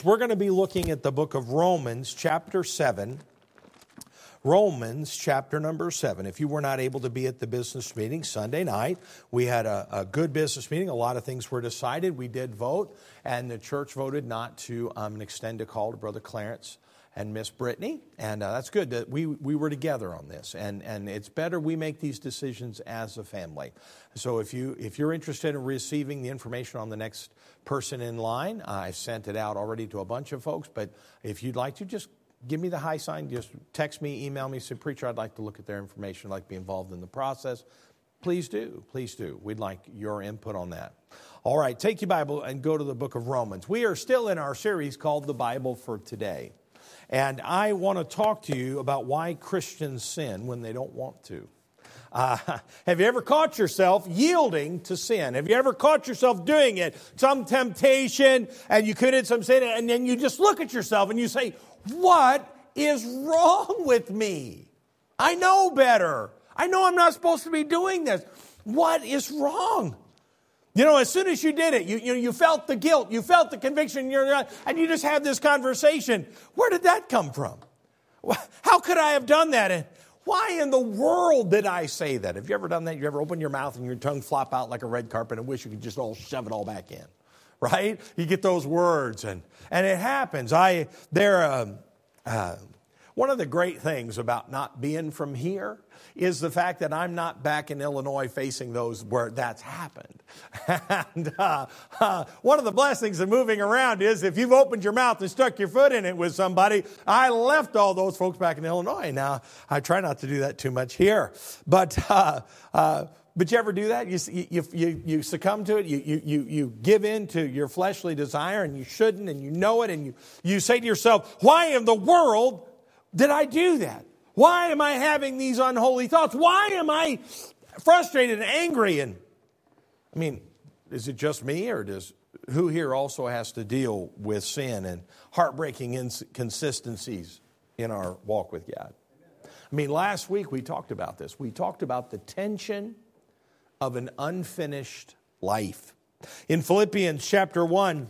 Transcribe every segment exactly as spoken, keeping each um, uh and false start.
We're going to be looking at the book of Romans, chapter seven. Romans, chapter number seven. If you were not able to be at the business meeting Sunday night, we had a, a good business meeting. A lot of things were decided. We did vote, and the church voted not to um, extend a call to Brother Clarence and Miss Brittany, and uh, that's good that we we were together on this, and and it's better we make these decisions as a family. So if you if you're interested in receiving the information on the next person in line, I've sent it out already to a bunch of folks, but if you'd like to, just give me the high sign, just text me, email me, say, preacher, I'd like to look at their information, I'd like to be involved in the process. Please do, please do. We'd like your input on that. All right, take your Bible and go to the book of Romans. We are still in our series called The Bible for Today. And I want to talk to you about why Christians sin when they don't want to. Uh, have you ever caught yourself yielding to sin? Have you ever caught yourself doing it? Some temptation, and you committed some sin, and then you just look at yourself and you say, what is wrong with me? I know better. I know I'm not supposed to be doing this. What is wrong? You know, as soon as you did it, you, you, you felt the guilt, you felt the conviction, you're, and you just had this conversation. Where did that come from? How could I have done that? And why in the world did I say that? Have you ever done that? You ever open your mouth and your tongue flop out like a red carpet and wish you could just all shove it all back in? Right? You get those words, and, and it happens. I there. Um, uh, one of the great things about not being from here is the fact that I'm not back in Illinois facing those where that's happened. And uh, uh, one of the blessings of moving around is if you've opened your mouth and stuck your foot in it with somebody, I left all those folks back in Illinois. Now, I try not to do that too much here. But uh, uh, but you ever do that? You, you, you, you succumb to it. You, you, you, you give in to your fleshly desire, and you shouldn't, and you know it, and you, you say to yourself, why in the world did I do that? Why am I having these unholy thoughts? Why am I frustrated and angry? And I mean, is it just me, or does who here also has to deal with sin and heartbreaking inconsistencies in our walk with God? I mean, last week we talked about this. We talked about the tension of an unfinished life. In Philippians chapter one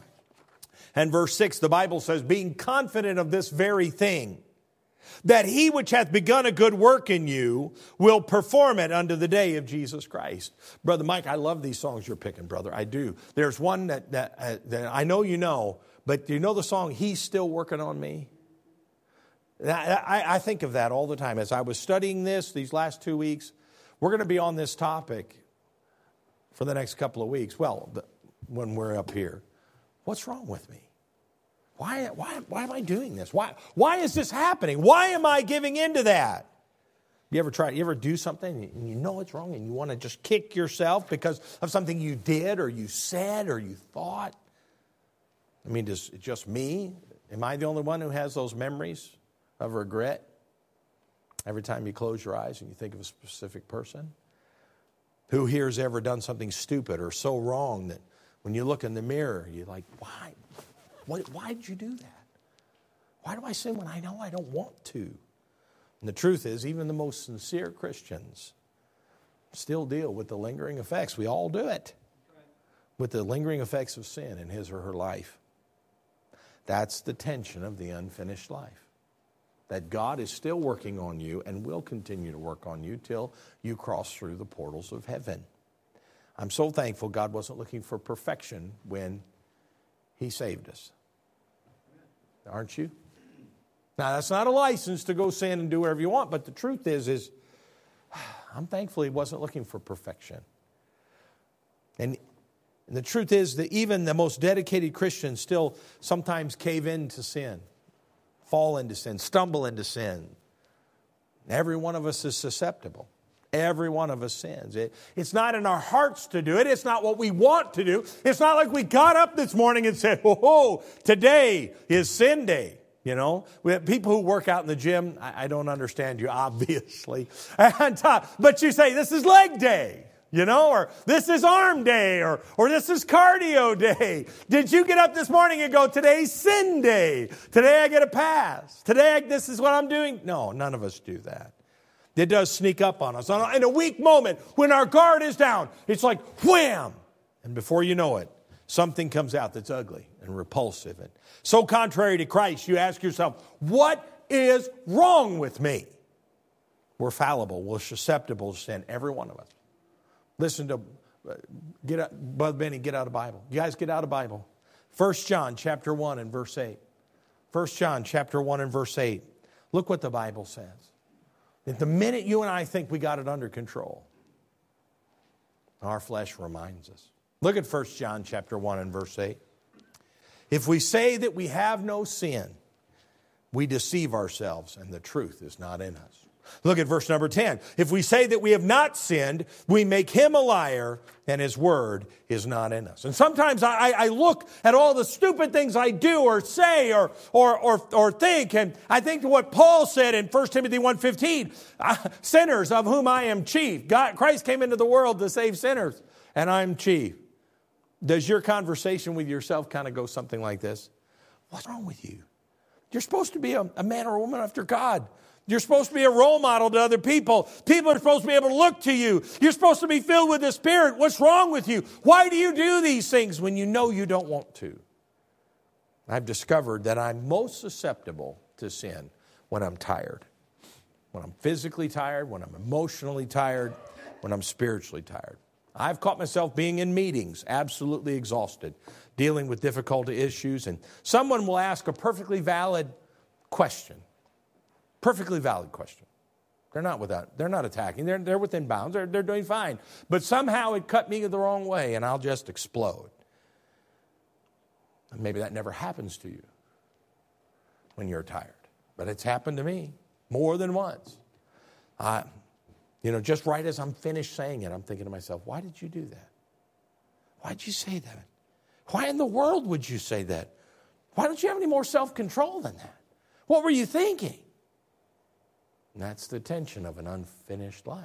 and verse six, the Bible says, being confident of this very thing, that he which hath begun a good work in you will perform it unto the day of Jesus Christ. Brother Mike, I love these songs you're picking, brother. I do. There's one that, that, uh, that I know you know, but do you know the song, He's Still Working on Me? I, I, I think of that all the time. As I was studying this these last two weeks, we're going to be on this topic for the next couple of weeks. Well, the, when we're up here, what's wrong with me? Why, why, why am I doing this? Why, why is this happening? Why am I giving into that? You ever try, you ever do something and you know it's wrong and you want to just kick yourself because of something you did or you said or you thought? I mean, is it just me? Am I the only one who has those memories of regret? Every time you close your eyes and you think of a specific person? Who here has ever done something stupid or so wrong that when you look in the mirror, you're like, why? Why, why did you do that? Why do I sin when I know I don't want to? And the truth is, even the most sincere Christians still deal with the lingering effects. We all do it. With the lingering effects of sin in his or her life. That's the tension of the unfinished life. That God is still working on you and will continue to work on you till you cross through the portals of heaven. I'm so thankful God wasn't looking for perfection when He saved us. Aren't you? Now, that's not a license to go sin and do whatever you want, but the truth is, is I'm thankful He wasn't looking for perfection. And the truth is that even the most dedicated Christians still sometimes cave into sin, fall into sin, stumble into sin. Every one of us is susceptible. Every one of us sins. It, it's not in our hearts to do it. It's not what we want to do. It's not like we got up this morning and said, oh, today is sin day. You know, we have people who work out in the gym. I, I don't understand you, obviously. And, uh, but you say, this is leg day. You know, or this is arm day, or or this is cardio day. Did you get up this morning and go, today's sin day? Today I get a pass. Today I, this is what I'm doing? No, none of us do that. It does sneak up on us. In a weak moment, when our guard is down, it's like wham! And before you know it, something comes out that's ugly and repulsive and so contrary to Christ, you ask yourself, what is wrong with me? We're fallible. We're susceptible to sin, every one of us. Listen to, get out, Brother Benny, get out of the Bible. You guys get out of the Bible. First John chapter one and verse eight. First John chapter one and verse eight. Look what the Bible says. That the minute you and I think we got it under control, our flesh reminds us. Look at First John chapter one and verse eight. If we say that we have no sin, we deceive ourselves and the truth is not in us. Look at verse number ten. If we say that we have not sinned, we make him a liar and his word is not in us. And sometimes I, I look at all the stupid things I do or say or, or, or, or think, and I think to what Paul said in First Timothy one fifteen, sinners of whom I am chief. God, Christ came into the world to save sinners, and I'm chief. Does your conversation with yourself kind of go something like this? What's wrong with you? You're supposed to be a, a man or a woman after God. You're supposed to be a role model to other people. People are supposed to be able to look to you. You're supposed to be filled with the Spirit. What's wrong with you? Why do you do these things when you know you don't want to? I've discovered that I'm most susceptible to sin when I'm tired. When I'm physically tired, when I'm emotionally tired, when I'm spiritually tired. I've caught myself being in meetings, absolutely exhausted, dealing with difficult issues, and someone will ask a perfectly valid question. Perfectly valid question. They're not without, they're not attacking. They're, they're within bounds. They're, they're doing fine. But somehow it cut me the wrong way, and I'll just explode. And maybe that never happens to you when you're tired. But it's happened to me more than once. I... You know, just right as I'm finished saying it, I'm thinking to myself, why did you do that? Why did you say that? Why in the world would you say that? Why don't you have any more self-control than that? What were you thinking? And that's the tension of an unfinished life.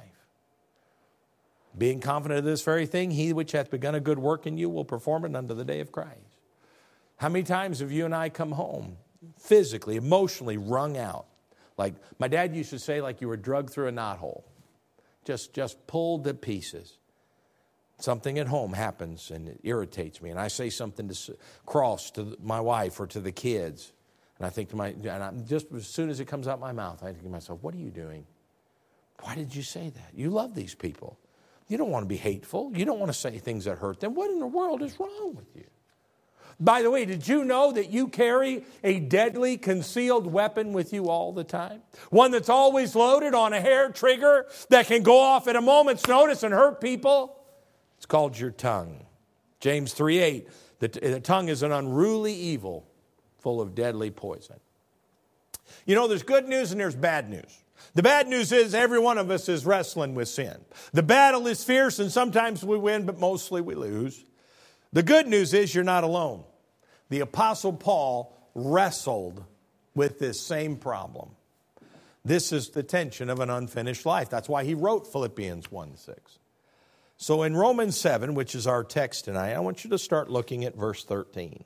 Being confident of this very thing, he which hath begun a good work in you will perform it unto the day of Christ. How many times have you and I come home physically, emotionally wrung out? Like my dad used to say, like you were drugged through a knothole. Just, just pulled to pieces. Something at home happens and it irritates me. And I say something to cross to my wife or to the kids. And I think to my, and I'm just as soon as it comes out my mouth, I think to myself, what are you doing? Why did you say that? You love these people. You don't want to be hateful. You don't want to say things that hurt them. What in the world is wrong with you? By the way, did you know that you carry a deadly concealed weapon with you all the time? One that's always loaded on a hair trigger that can go off at a moment's notice and hurt people? It's called your tongue. James three eight, the, the tongue is an unruly evil full of deadly poison. You know, there's good news and there's bad news. The bad news is every one of us is wrestling with sin. The battle is fierce and sometimes we win, but mostly we lose. The good news is you're not alone. The Apostle Paul wrestled with this same problem. This is the tension of an unfinished life. That's why he wrote Philippians one six. So in Romans seven, which is our text tonight, I want you to start looking at verse thirteen.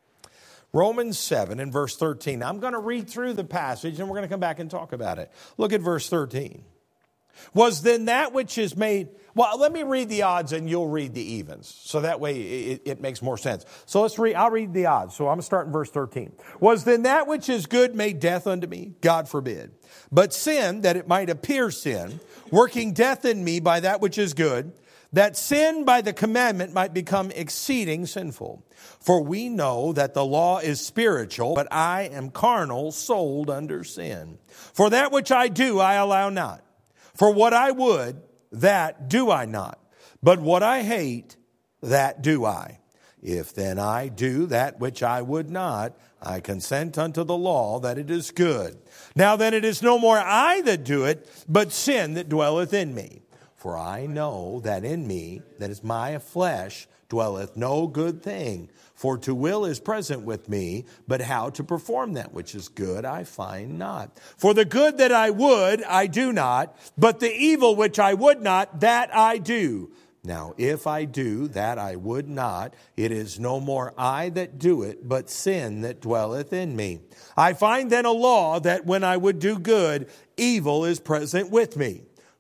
Romans seven and verse thirteen. I'm going to read through the passage and we're going to come back and talk about it. Look at verse thirteen. Was then that which is made... Well, let me read the odds and you'll read the evens. So that way it, it makes more sense. So let's read, I'll read the odds. So I'm going to start in verse thirteen. Was then that which is good made death unto me? God forbid. But sin, that it might appear sin, working death in me by that which is good, that sin by the commandment might become exceeding sinful. For we know that the law is spiritual, but I am carnal, sold under sin. For that which I do, I allow not. For what I would, that do I not. But what I hate, that do I. If then I do that which I would not, I consent unto the law that it is good. Now then it is no more I that do it, but sin that dwelleth in me. For I know that in me, that is my flesh, dwelleth no good thing. For to will is present with me, but how to perform that which is good I find not. For the good that I would, I do not, but the evil which I would not, that I do. Now if I do that I would not, it is no more I that do it, but sin that dwelleth in me. I find then a law that when I would do good, evil is present with me.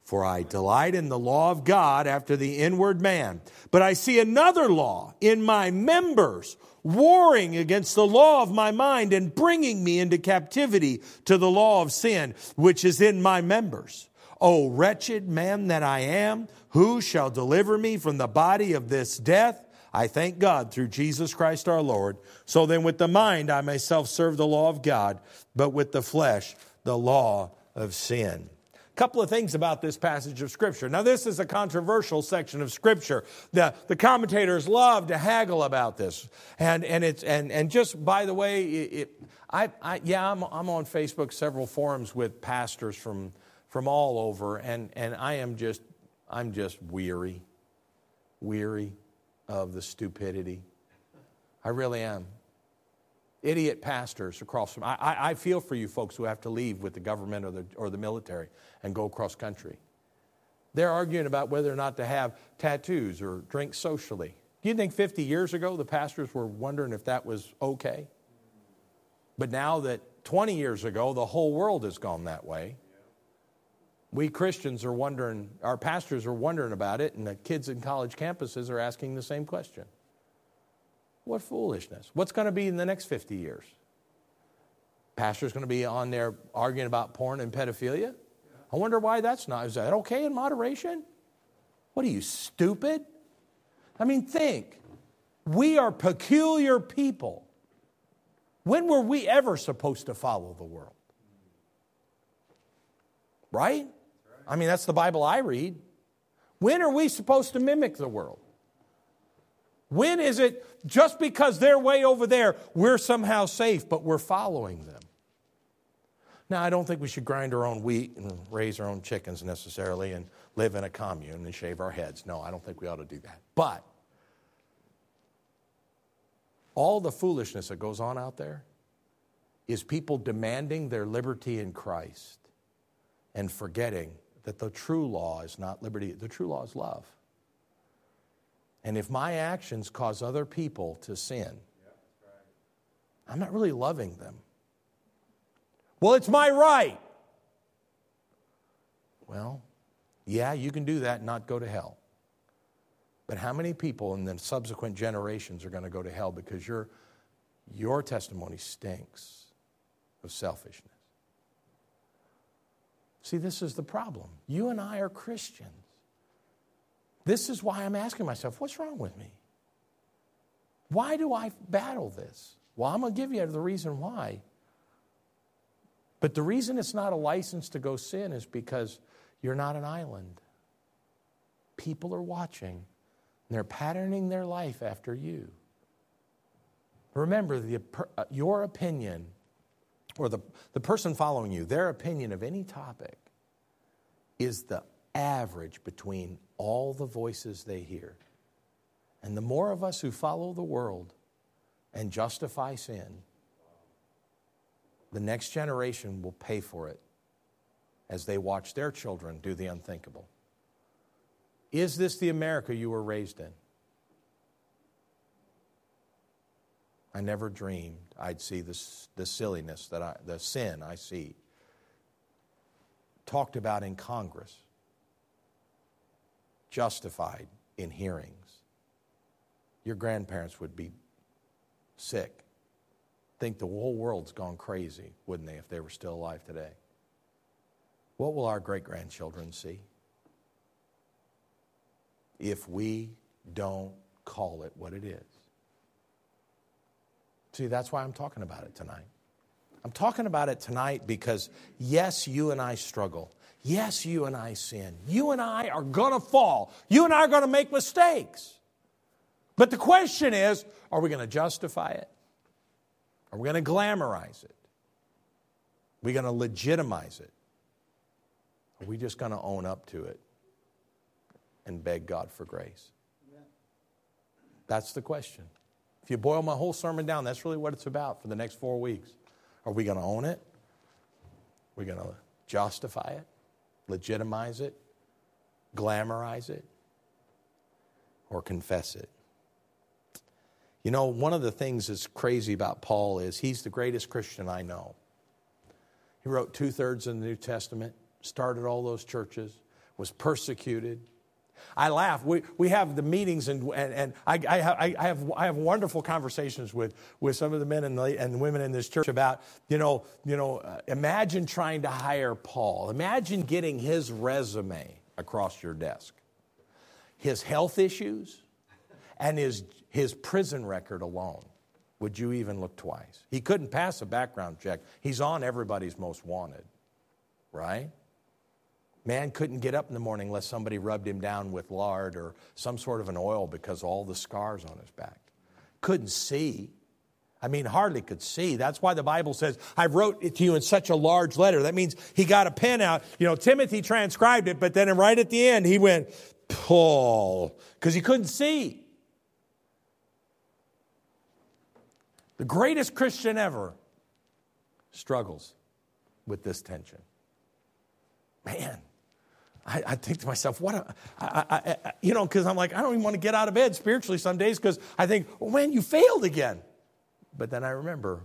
For I delight in the law of God after the inward man. But I see another law in my members, warring against the law of my mind and bringing me into captivity to the law of sin, which is in my members. O wretched man that I am, who shall deliver me from the body of this death? I thank God through Jesus Christ our Lord. So then with the mind I myself serve the law of God, but with the flesh the law of sin. Couple of things about this passage of Scripture. Now, this is a controversial section of Scripture. The, the commentators love to haggle about this. And and it's and and just by the way, it, it, I, I yeah, I'm I'm on Facebook, several forums with pastors from from all over, and and I am just I'm just weary, weary of the stupidity. I really am. Idiot pastors across from, I, I feel for you folks who have to leave with the government or the, or the military and go cross country. They're arguing about whether or not to have tattoos or drink socially. Do you think fifty years ago the pastors were wondering if that was okay? But now that twenty years ago the whole world has gone that way, we Christians are wondering, our pastors are wondering about it, and the kids in college campuses are asking the same question. What foolishness. What's going to be in the next fifty years? Pastor's going to be on there arguing about porn and pedophilia? I wonder why that's not. Is that okay in moderation? What are you, stupid? I mean, think. We are peculiar people. When were we ever supposed to follow the world? Right? I mean, that's the Bible I read. When are we supposed to mimic the world? When is it just because they're way over there, we're somehow safe, but we're following them? Now, I don't think we should grind our own wheat and raise our own chickens necessarily and live in a commune and shave our heads. No, I don't think we ought to do that. But all the foolishness that goes on out there is people demanding their liberty in Christ and forgetting that the true law is not liberty. The true law is love. And if my actions cause other people to sin, I'm not really loving them. Well, it's my right. Well, yeah, you can do that and not go to hell. But how many people in the subsequent generations are going to go to hell because your, your testimony stinks of selfishness? See, this is the problem. You and I are Christians. This is why I'm asking myself, what's wrong with me? Why do I battle this? Well, I'm going to give you the reason why. But the reason it's not a license to go sin is because you're not an island. People are watching, and they're patterning their life after you. Remember, the, your opinion, or the, the person following you, their opinion of any topic is the average between all the voices they hear. And the more of us who follow the world and justify sin, the next generation will pay for it as they watch their children do the unthinkable. Is this the America you were raised in? I never dreamed I'd see this, the silliness, that I, the sin I see talked about in Congress, justified in hearings. Your grandparents would be sick. Think the whole world's gone crazy, wouldn't they, if they were still alive today? What will our great-grandchildren see if we don't call it what it is? See, that's why I'm talking about it tonight. I'm talking about it tonight because, yes, you and I struggle. Yes, you and I sin. You and I are going to fall. You and I are going to make mistakes. But the question is, are we going to justify it? Are we going to glamorize it? Are we going to legitimize it? Are we just going to own up to it and beg God for grace? That's the question. If you boil my whole sermon down, that's really what it's about for the next four weeks. Are we going to own it? Are we going to justify it? Legitimize it? Glamorize it? Or confess it? You know, one of the things that's crazy about Paul is he's the greatest Christian I know. He wrote two-thirds of the New Testament, started all those churches, was persecuted. I laugh. We we have the meetings, and and, and I, I, I have I have wonderful conversations with, with some of the men and the, and women in this church about, you know, you know, uh, imagine trying to hire Paul. Imagine getting his resume across your desk. His health issues and his his prison record alone. Would you even look twice? He couldn't pass a background check. He's on everybody's most wanted, right? Man couldn't get up in the morning unless somebody rubbed him down with lard or some sort of an oil because of all the scars on his back. Couldn't see. I mean, hardly could see. That's why the Bible says, I wrote it to you in such a large letter. That means he got a pen out. You know, Timothy transcribed it, but then right at the end, he went, Paul, because he couldn't see. The greatest Christian ever struggles with this tension. Man. I, I think to myself, what, a, I, I, I, you know, because I'm like, I don't even want to get out of bed spiritually some days because I think, oh man, you failed again. But then I remember,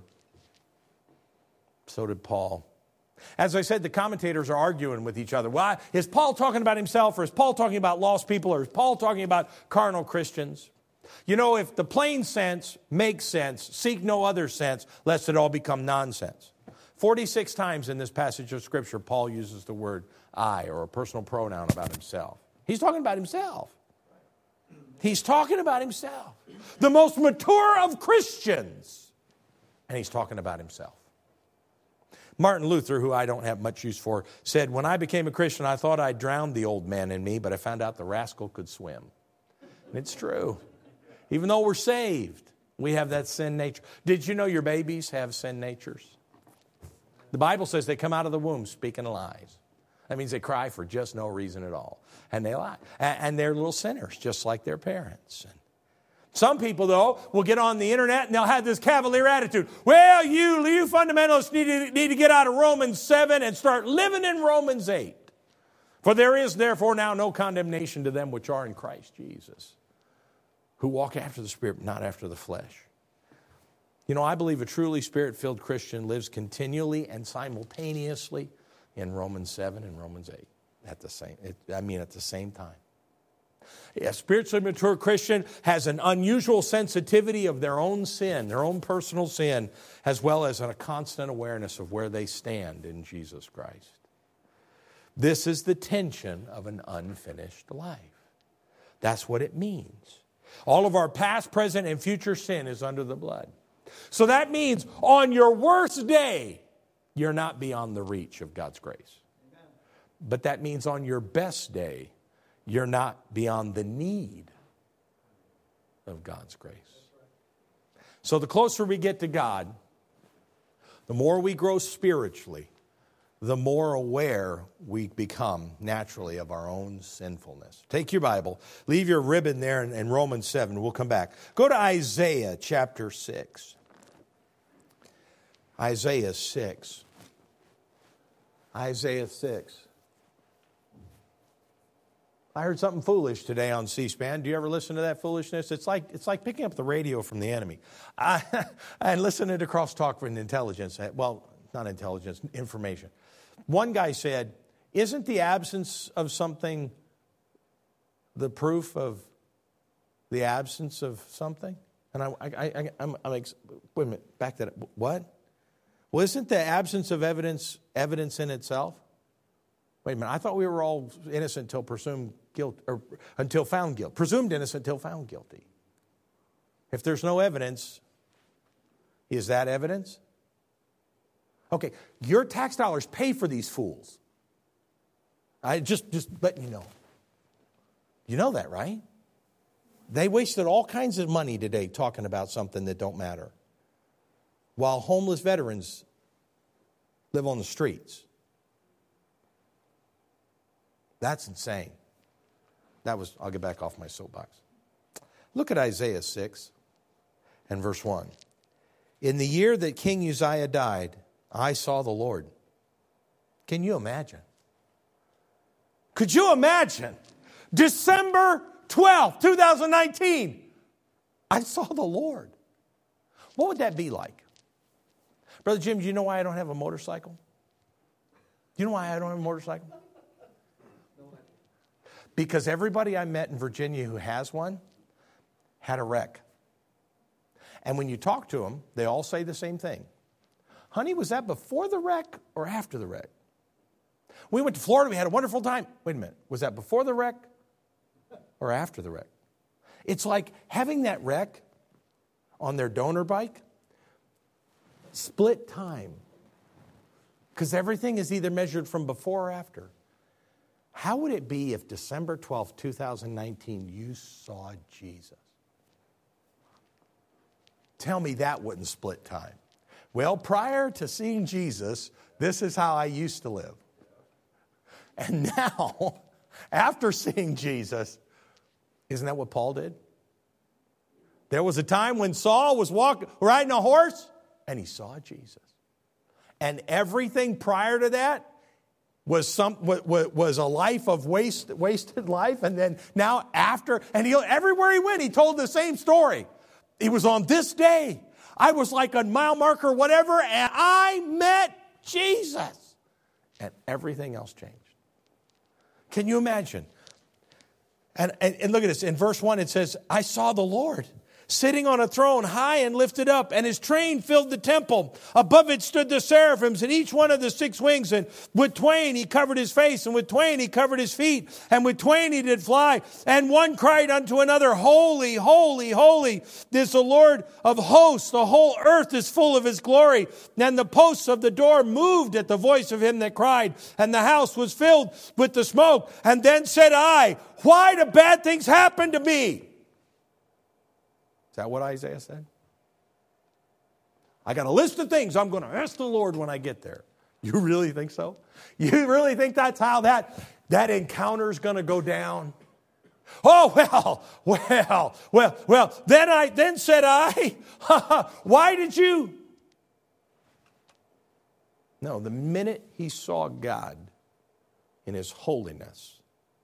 so did Paul. As I said, the commentators are arguing with each other. Why? Is Paul talking about himself, or is Paul talking about lost people, or is Paul talking about carnal Christians? You know, if the plain sense makes sense, seek no other sense, lest it all become nonsense. forty-six times in this passage of Scripture, Paul uses the word I, or a personal pronoun about himself. He's talking about himself. He's talking about himself. The most mature of Christians. And he's talking about himself. Martin Luther, who I don't have much use for, said, when I became a Christian, I thought I drowned the old man in me, but I found out the rascal could swim. And it's true. Even though we're saved, we have that sin nature. Did you know your babies have sin natures? The Bible says they come out of the womb speaking lies. That means they cry for just no reason at all. And they lie. And they're little sinners, just like their parents. Some people, though, will get on the internet and they'll have this cavalier attitude. Well, you, you fundamentalists need to, need to get out of Romans seven and start living in Romans eight. For there is therefore now no condemnation to them which are in Christ Jesus, who walk after the Spirit, not after the flesh. You know, I believe a truly Spirit-filled Christian lives continually and simultaneously in Romans seven and Romans eight at the same, I mean, at the same time. A spiritually mature Christian has an unusual sensitivity of their own sin, their own personal sin, as well as a constant awareness of where they stand in Jesus Christ. This is the tension of an unfinished life. That's what it means. All of our past, present, and future sin is under the blood. So that means on your worst day, you're not beyond the reach of God's grace. Amen. But that means on your best day, you're not beyond the need of God's grace. So the closer we get to God, the more we grow spiritually, the more aware we become naturally of our own sinfulness. Take your Bible, leave your ribbon there in, in Romans seven. We'll come back. Go to Isaiah chapter six. Isaiah six. Isaiah six. I heard something foolish today on C-SPAN. Do you ever listen to that foolishness? It's like it's like picking up the radio from the enemy. I, and listening to crosstalk from intelligence. Well, not intelligence, information. One guy said, isn't the absence of something the proof of the absence of something? And I, I, I, I'm, I'm, wait a minute, back that up. What? Well, isn't the absence of evidence evidence in itself? Wait a minute, I thought we were all innocent until presumed guilt, or until found guilty. Presumed innocent until found guilty. If there's no evidence, is that evidence? Okay, your tax dollars pay for these fools. I just, just letting you know. You know that, right? They wasted all kinds of money today talking about something that don't matter, while homeless veterans live on the streets. That's insane. That was, I'll get back off my soapbox. Look at Isaiah six and verse one. In the year that King Uzziah died, I saw the Lord. Can you imagine? Could you imagine? December twelfth, twenty nineteen. I saw the Lord. What would that be like? Brother Jim, do you know why I don't have a motorcycle? Do you know why I don't have a motorcycle? Because everybody I met in Virginia who has one had a wreck. And when you talk to them, they all say the same thing. Honey, was that before the wreck or after the wreck? We went to Florida, we had a wonderful time. Wait a minute, was that before the wreck or after the wreck? It's like having that wreck on their donor bike, split time. Because everything is either measured from before or after. How would it be if December twelfth, twenty nineteen, you saw Jesus? Tell me that wouldn't split time. Well, prior to seeing Jesus, this is how I used to live. And now, after seeing Jesus, isn't that what Paul did? There was a time when Saul was walking, riding a horse, and he saw Jesus. And everything prior to that was some was a life of waste, wasted life. And then now after, and he, everywhere he went, he told the same story. It was on this day. I was like a mile marker, whatever, and I met Jesus. And everything else changed. Can you imagine? And, and, and look at this. In verse one, it says, I saw the Lord sitting on a throne high and lifted up, and his train filled the temple. Above it stood the seraphims, and each one of the six wings, and with twain he covered his face, and with twain he covered his feet, and with twain he did fly. And one cried unto another, Holy, holy, holy is the Lord of hosts. The whole earth is full of his glory. And the posts of the door moved at the voice of him that cried, and the house was filled with the smoke. And then said I, why do bad things happen to me? Is that what Isaiah said? I got a list of things I'm going to ask the Lord when I get there. You really think so? You really think that's how that, that encounter is going to go down? Oh, well, well, well, well, then I, then said I, why did you? No, the minute he saw God in his holiness,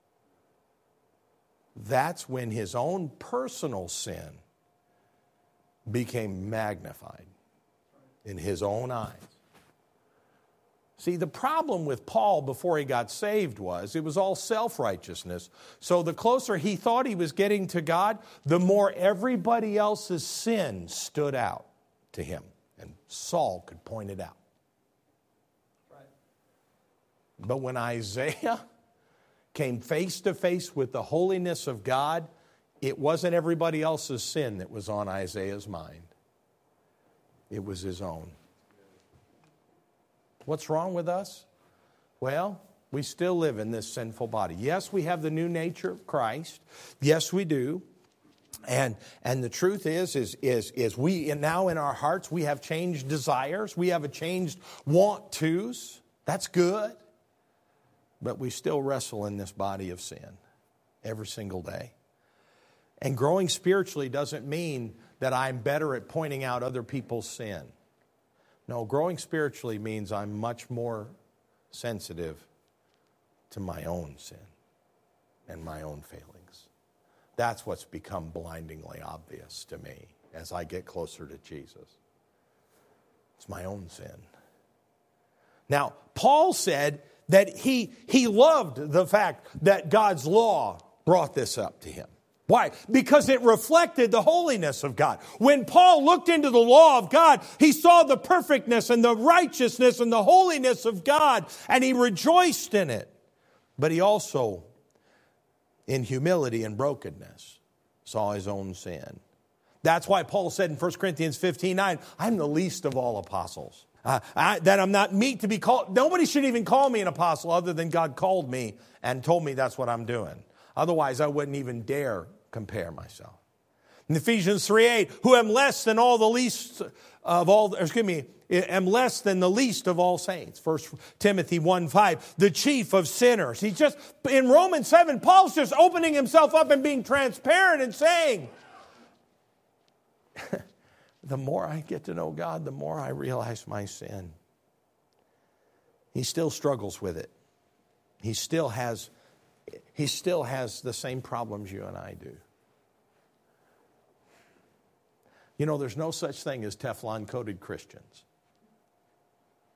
that's when his own personal sin became magnified in his own eyes. See, the problem with Paul before he got saved was it was all self-righteousness. So the closer he thought he was getting to God, the more everybody else's sin stood out to him. And Saul could point it out. Right. But when Isaiah came face to face with the holiness of God, it wasn't everybody else's sin that was on Isaiah's mind. It was his own. What's wrong with us? Well, we still live in this sinful body. Yes, we have the new nature of Christ. Yes, we do. And and the truth is, is, is, is we now in our hearts, we have changed desires. We have a changed want tos. That's good. But we still wrestle in this body of sin every single day. And growing spiritually doesn't mean that I'm better at pointing out other people's sin. No, growing spiritually means I'm much more sensitive to my own sin and my own failings. That's what's become blindingly obvious to me as I get closer to Jesus. It's my own sin. Now, Paul said that he, he loved the fact that God's law brought this up to him. Why? Because it reflected the holiness of God. When Paul looked into the law of God, he saw the perfectness and the righteousness and the holiness of God, and he rejoiced in it. But he also, in humility and brokenness, saw his own sin. That's why Paul said in First Corinthians fifteen nine, I'm the least of all apostles. Uh, I, that I'm not meet to be called. Nobody should even call me an apostle other than God called me and told me that's what I'm doing. Otherwise, I wouldn't even dare compare myself. In Ephesians three eight, who am less than all the least of all, excuse me, am less than the least of all saints. First Timothy one five, the chief of sinners. He just, in Romans seven, Paul's just opening himself up and being transparent and saying, the more I get to know God, the more I realize my sin. He still struggles with it. He still has He still has the same problems you and I do. You know, there's no such thing as Teflon-coated Christians.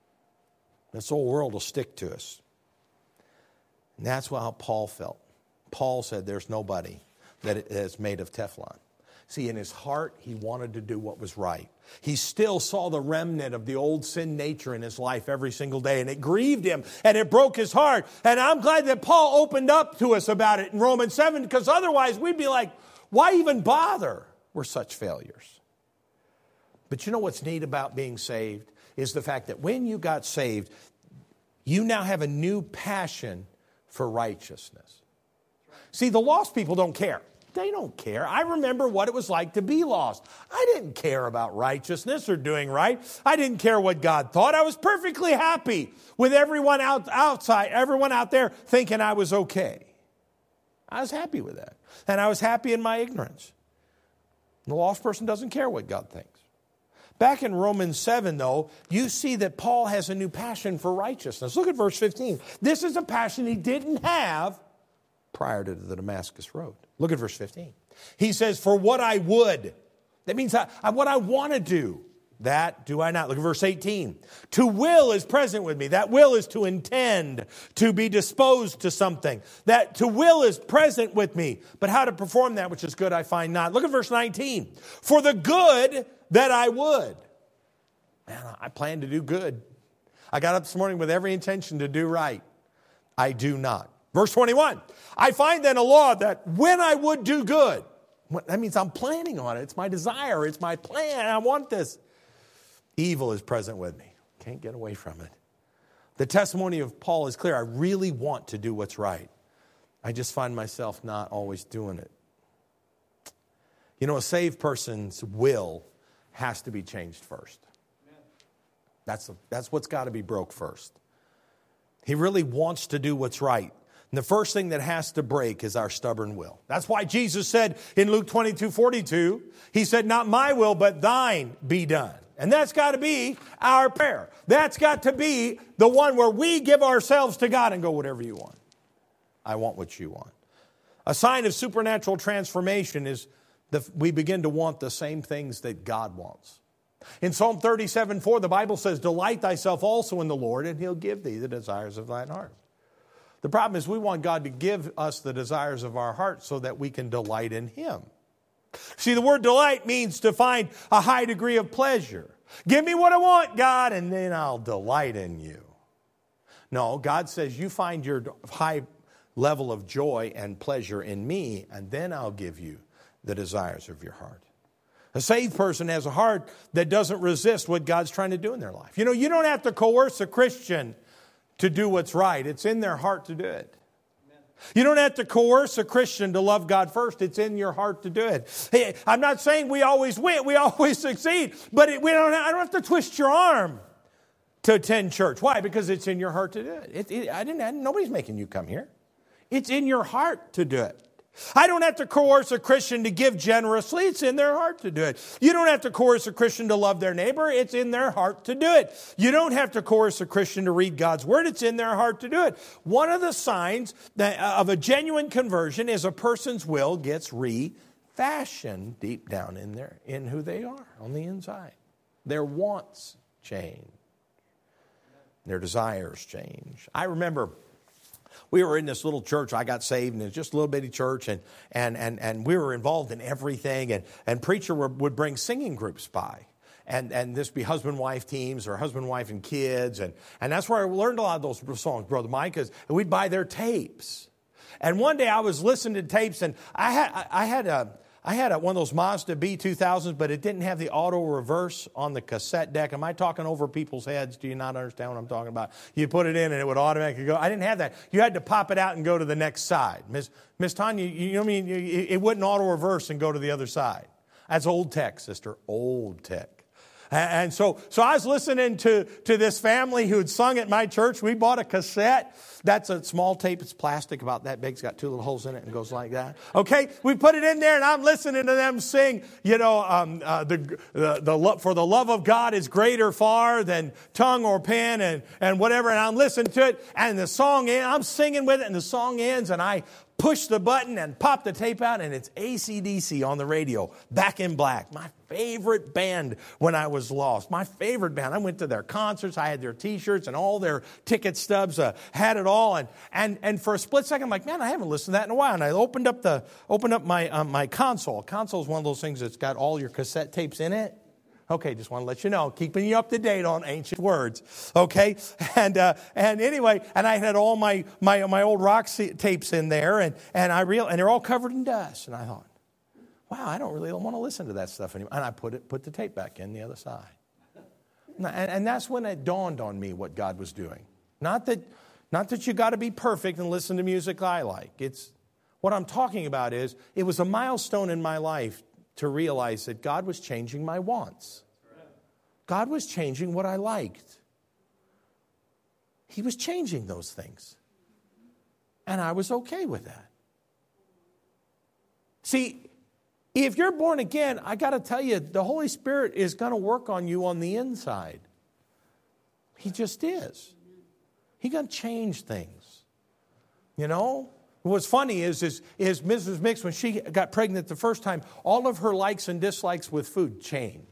This whole world will stick to us. And that's how Paul felt. Paul said there's nobody that is made of Teflon. See, in his heart, he wanted to do what was right. He still saw the remnant of the old sin nature in his life every single day, and it grieved him, and it broke his heart. And I'm glad that Paul opened up to us about it in Romans seven, because otherwise we'd be like, why even bother? We're such failures. But you know what's neat about being saved is the fact that when you got saved, you now have a new passion for righteousness. See, the lost people don't care. They don't care. I remember what it was like to be lost. I didn't care about righteousness or doing right. I didn't care what God thought. I was perfectly happy with everyone out, outside, everyone out there thinking I was okay. I was happy with that. And I was happy in my ignorance. The lost person doesn't care what God thinks. Back in Romans seven, though, you see that Paul has a new passion for righteousness. Look at verse fifteen. This is a passion he didn't have prior to the Damascus Road. Look at verse fifteen. He says, for what I would. That means I, I, what I want to do. That do I not. Look at verse eighteen. To will is present with me. That will is to intend, to be disposed to something. That to will is present with me. But how to perform that which is good I find not. Look at verse nineteen. For the good that I would. Man, I plan to do good. I got up this morning with every intention to do right. I do not. Verse twenty-one. I find then a law that when I would do good. That means I'm planning on it. It's my desire. It's my plan. I want this. Evil is present with me. Can't get away from it. The testimony of Paul is clear. I really want to do what's right. I just find myself not always doing it. You know, a saved person's will has to be changed first. That's, a, that's what's got to be broke first. He really wants to do what's right. And the first thing that has to break is our stubborn will. That's why Jesus said in Luke twenty-two forty-two, he said, not my will, but thine be done. And that's got to be our prayer. That's got to be the one where we give ourselves to God and go, whatever you want. I want what you want. A sign of supernatural transformation is that we begin to want the same things that God wants. In Psalm thirty-seven four, the Bible says, delight thyself also in the Lord, and he'll give thee the desires of thine heart. The problem is we want God to give us the desires of our heart so that we can delight in him. See, the word delight means to find a high degree of pleasure. Give me what I want, God, and then I'll delight in you. No, God says you find your high level of joy and pleasure in me, and then I'll give you the desires of your heart. A saved person has a heart that doesn't resist what God's trying to do in their life. You know, you don't have to coerce a Christian to do what's right. It's in their heart to do it. You don't have to coerce a Christian to love God first. It's in your heart to do it. Hey, I'm not saying we always win, we always succeed, but it, we don't. I don't have to twist your arm to attend church. Why? Because it's in your heart to do it. it, it I, didn't, I didn't. Nobody's making you come here. It's in your heart to do it. I don't have to coerce a Christian to give generously. It's in their heart to do it. You don't have to coerce a Christian to love their neighbor. It's in their heart to do it. You don't have to coerce a Christian to read God's word. It's in their heart to do it. One of the signs that, uh, of a genuine conversion is a person's will gets refashioned deep down in their, in who they are on the inside. Their wants change. Their desires change. I remember we were in this little church. I got saved, and it was just a little bitty church, and and and and we were involved in everything. And and preacher would bring singing groups by, and and this be husband wife teams or husband wife and kids, and and that's where I learned a lot of those songs, Brother Mike. Is we'd buy their tapes, and one day I was listening to tapes, and I had I had a. I had a, one of those Mazda B two thousands, but it didn't have the auto reverse on the cassette deck. Am I talking over people's heads? Do you not understand what I'm talking about? You put it in and it would automatically go. I didn't have that. You had to pop it out and go to the next side. Miss Miss Tanya, you, you know what I mean? It wouldn't auto reverse and go to the other side. That's old tech, sister. Old tech. And so, so I was listening to, to this family who had sung at my church. We bought a cassette. That's a small tape. It's plastic, about that big. It's got two little holes in it and goes like that. Okay, we put it in there, and I'm listening to them sing. You know, um, uh, the the the lo- for the love of God is greater far than tongue or pen and and whatever. And I'm listening to it, and the song ends. I'm singing with it, and the song ends, and I push the button and pop the tape out, and it's A C D C on the radio, Back in Black. My favorite band when I was lost. My favorite band. I went to their concerts. I had their T-shirts and all their ticket stubs. Uh, had it all. And and and for a split second, I'm like, man, I haven't listened to that in a while. And I opened up the opened up my um, my console. Console is one of those things that's got all your cassette tapes in it. Okay, just want to let you know, keeping you up to date on ancient words. Okay, and uh, and anyway, and I had all my my my old rock tapes in there, and and I real and they're all covered in dust. And I thought, wow, I don't really want to listen to that stuff anymore. And I put it put the tape back in the other side. And, and that's when it dawned on me what God was doing. Not that not that you got to be perfect and listen to music I like. It's what I'm talking about is it was a milestone in my life to realize that God was changing my wants. God was changing what I liked. He was changing those things. And I was okay with that. See, if you're born again, I got to tell you, the Holy Spirit is going to work on you on the inside. He just is. He's going to change things. You know? What's funny is, is, is Missus Mix, when she got pregnant the first time, all of her likes and dislikes with food changed.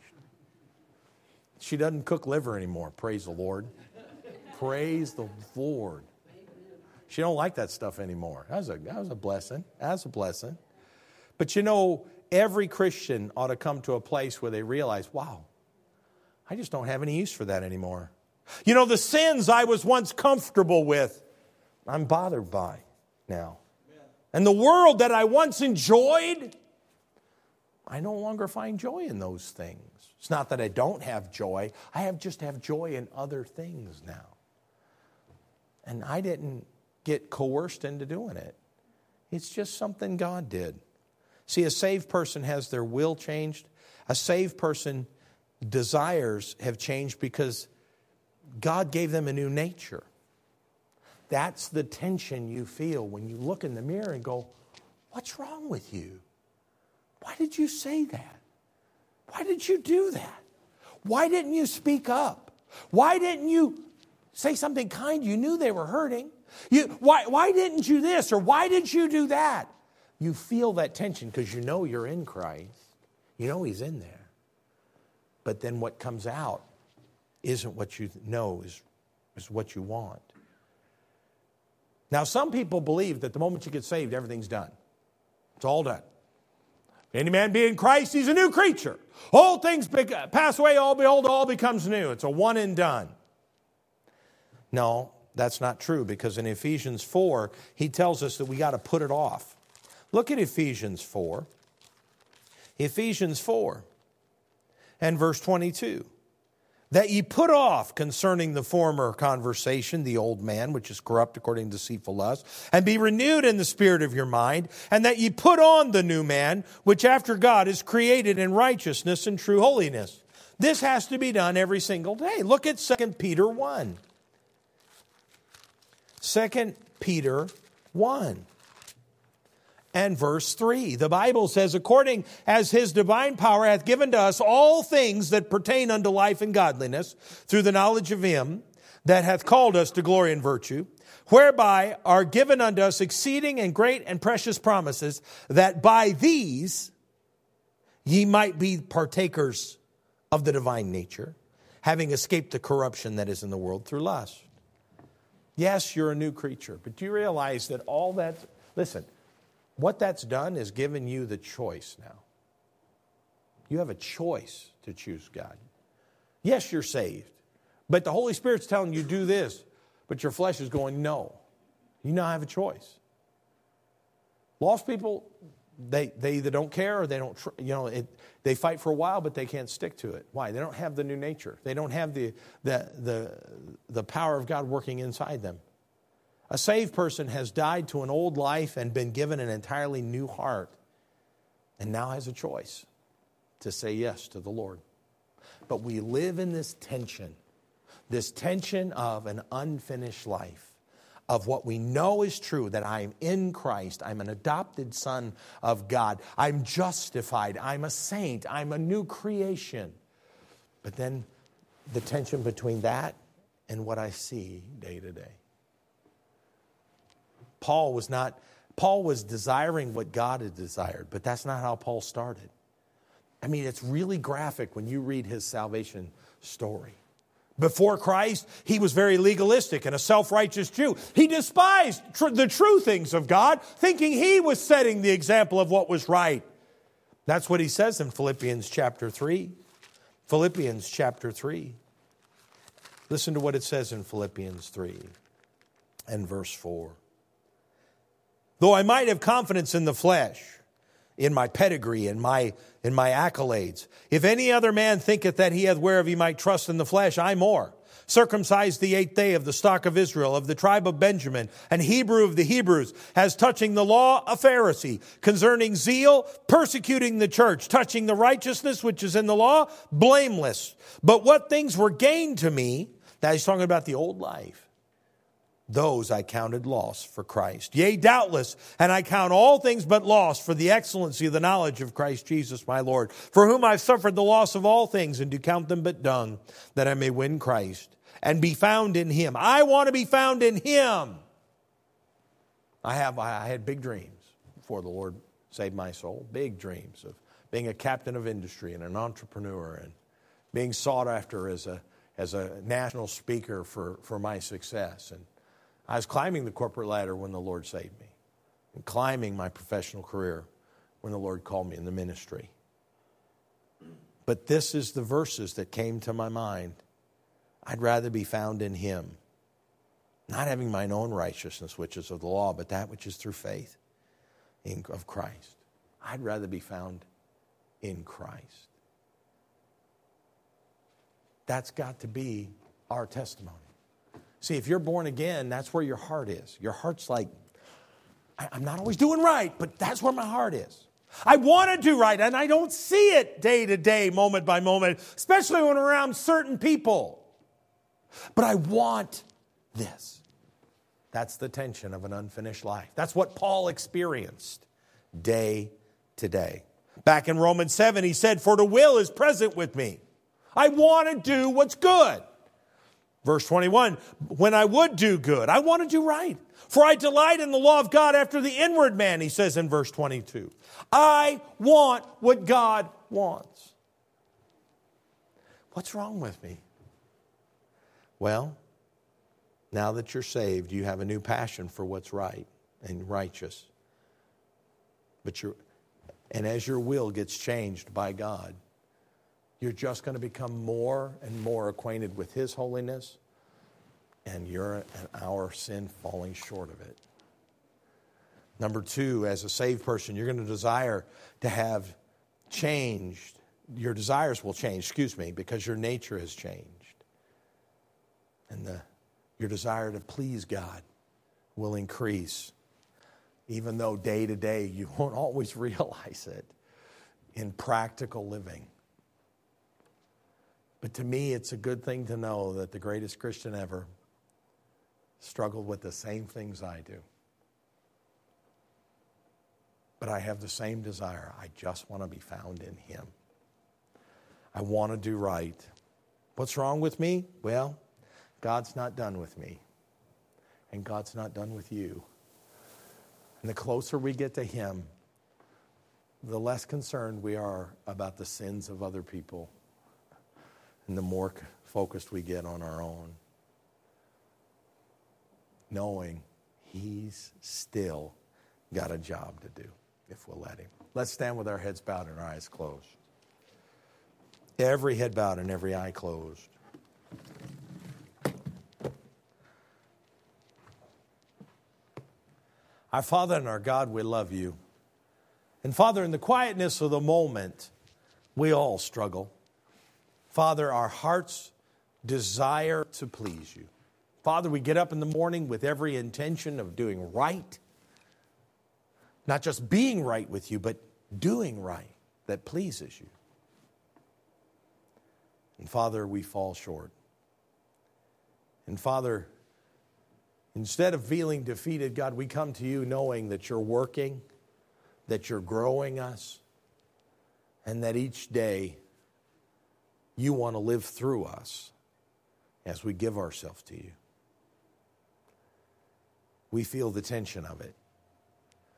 She doesn't cook liver anymore. Praise the Lord. Praise the Lord. She don't like that stuff anymore. That was a, that was a blessing. That was a blessing. But you know, every Christian ought to come to a place where they realize, wow, I just don't have any use for that anymore. You know, the sins I was once comfortable with, I'm bothered by now. And the world that I once enjoyed, I no longer find joy in those things. It's not that I don't have joy. I have just have joy in other things now. And I didn't get coerced into doing it. It's just something God did. See, a saved person has their will changed. A saved person desires have changed because God gave them a new nature. That's the tension you feel when you look in the mirror and go, what's wrong with you? Why did you say that? Why did you do that? Why didn't you speak up? Why didn't you say something kind? You knew they were hurting. You, why, why didn't you this or why did you do that? You feel that tension because you know you're in Christ. You know He's in there. But then what comes out isn't what you know is, is what you want. Now, some people believe that the moment you get saved, everything's done. It's all done. Any man be in Christ, he's a new creature. All things pass away, all behold, all becomes new. It's a one and done. No, that's not true, because in Ephesians four, he tells us that we got to put it off. Look at Ephesians four. Ephesians four and verse twenty-two. That ye put off concerning the former conversation, the old man, which is corrupt according to deceitful lust, and be renewed in the spirit of your mind, and that ye put on the new man, which after God is created in righteousness and true holiness. This has to be done every single day. Look at Second Peter one. Second Peter one. And verse three, the Bible says, according as His divine power hath given to us all things that pertain unto life and godliness, through the knowledge of Him that hath called us to glory and virtue, whereby are given unto us exceeding and great and precious promises, that by these ye might be partakers of the divine nature, having escaped the corruption that is in the world through lust. Yes, you're a new creature, but do you realize that all that, listen, what that's done is given you the choice now. You have a choice to choose God. Yes, you're saved, but the Holy Spirit's telling you do this, but your flesh is going, no. You now have a choice. Lost people, they, they either don't care or they don't, you know, it, they fight for a while, but they can't stick to it. Why? They don't have the new nature. They don't have the, the, the, the power of God working inside them. A saved person has died to an old life and been given an entirely new heart, and now has a choice to say yes to the Lord. But we live in this tension, this tension of an unfinished life, of what we know is true, that I'm in Christ, I'm an adopted son of God, I'm justified, I'm a saint, I'm a new creation. But then the tension between that and what I see day to day. Paul was not Paul was desiring what God had desired, but that's not how Paul started. I mean, it's really graphic when you read his salvation story. Before Christ, he was very legalistic and a self-righteous Jew. He despised tr- the true things of God, thinking he was setting the example of what was right. That's what he says in Philippians chapter three. Philippians chapter three. Listen to what it says in Philippians three and verse four. Though I might have confidence in the flesh, in my pedigree, in my, in my accolades, if any other man thinketh that he hath whereof he might trust in the flesh, I more. Circumcised the eighth day, of the stock of Israel, of the tribe of Benjamin, and Hebrew of the Hebrews, as touching the law, a Pharisee, concerning zeal, persecuting the church, touching the righteousness which is in the law, blameless. But what things were gained to me, now he's talking about the old life, those I counted loss for Christ. Yea, doubtless, and I count all things but loss for the excellency of the knowledge of Christ Jesus my Lord, for whom I've suffered the loss of all things, and do count them but dung, that I may win Christ, and be found in him. I want to be found in him. I have I had big dreams before the Lord saved my soul. Big dreams of being a captain of industry and an entrepreneur and being sought after as a as a national speaker for, for my success. And I was climbing the corporate ladder when the Lord saved me, and climbing my professional career when the Lord called me in the ministry. But this is the verses that came to my mind. I'd rather be found in him, not having mine own righteousness, which is of the law, but that which is through faith in, of Christ. I'd rather be found in Christ. That's got to be our testimony. See, if you're born again, that's where your heart is. Your heart's like, I'm not always doing right, but that's where my heart is. I want to do right, and I don't see it day to day, moment by moment, especially when I'm around certain people. But I want this. That's the tension of an unfinished life. That's what Paul experienced day to day. Back in Romans seven, he said, for the will is present with me. I want to do what's good. Verse twenty-one, when I would do good, I want to do right. For I delight in the law of God after the inward man, he says in verse twenty-two. I want what God wants. What's wrong with me? Well, now that you're saved, you have a new passion for what's right and righteous. But you're, and as your will gets changed by God, you're just going to become more and more acquainted with his holiness and your and our sin falling short of it. Number two, as a saved person, you're going to desire to have changed. Your desires will change, excuse me, because your nature has changed. And the, your desire to please God will increase, even though day to day you won't always realize it in practical living. But to me, it's a good thing to know that the greatest Christian ever struggled with the same things I do. But I have the same desire. I just want to be found in him. I want to do right. What's wrong with me? Well, God's not done with me. And God's not done with you. And the closer we get to him, the less concerned we are about the sins of other people. And the more focused we get on our own. Knowing he's still got a job to do if we'll let him. Let's stand with our heads bowed and our eyes closed. Every head bowed and every eye closed. Our Father and our God, we love you. And Father, in the quietness of the moment, we all struggle. Father, our hearts desire to please you. Father, we get up in the morning with every intention of doing right. Not just being right with you, but doing right that pleases you. And Father, we fall short. And Father, instead of feeling defeated, God, we come to you knowing that you're working, that you're growing us, and that each day you want to live through us as we give ourselves to you. We feel the tension of it.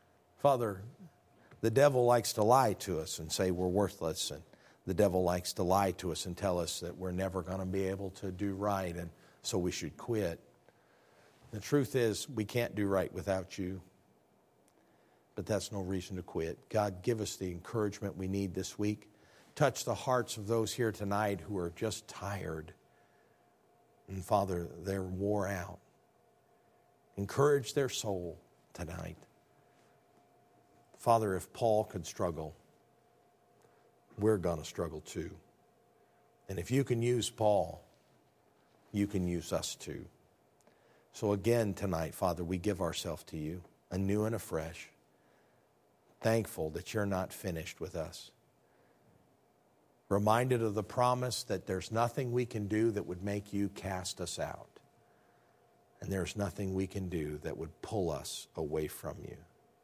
Father, the devil likes to lie to us and say we're worthless, and the devil likes to lie to us and tell us that we're never going to be able to do right, and so we should quit. The truth is, we can't do right without you, but that's no reason to quit. God, give us the encouragement we need this week. Touch the hearts of those here tonight who are just tired. And Father, they're wore out. Encourage their soul tonight. Father, if Paul could struggle, we're going to struggle too. And if you can use Paul, you can use us too. So again tonight, Father, we give ourselves to you, anew and afresh, thankful that you're not finished with us. Reminded of the promise that there's nothing we can do that would make you cast us out. And there's nothing we can do that would pull us away from you.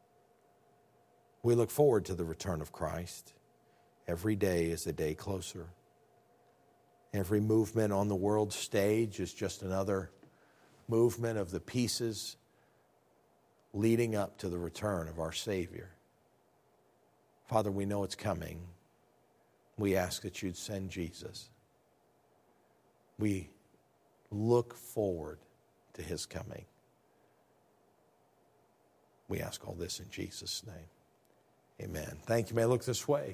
We look forward to the return of Christ. Every day is a day closer. Every movement on the world stage is just another movement of the pieces leading up to the return of our Savior. Father, we know it's coming. We ask that you'd send Jesus. We look forward to his coming. We ask all this in Jesus' name. Amen. Thank you. May I look this way?